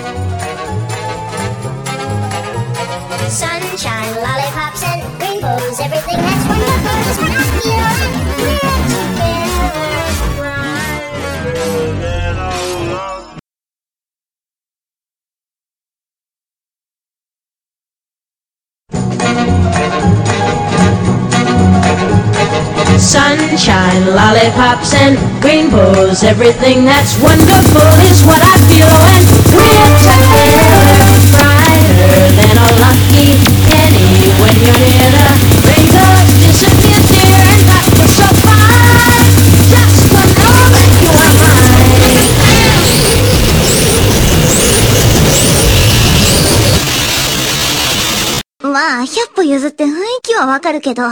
Sunshine, lollipops, and rainbows, everything that's wonderful is what I feel, and we're together. Sunshine, lollipops, and rainbows, everything that's wonderful is what I feel when we're together. Brighter than a lucky penny when you're near, the rainbows disappear, dear, and I feel so fine just to know that you are mine. まあ、100歩譲って雰囲気はわかるけど。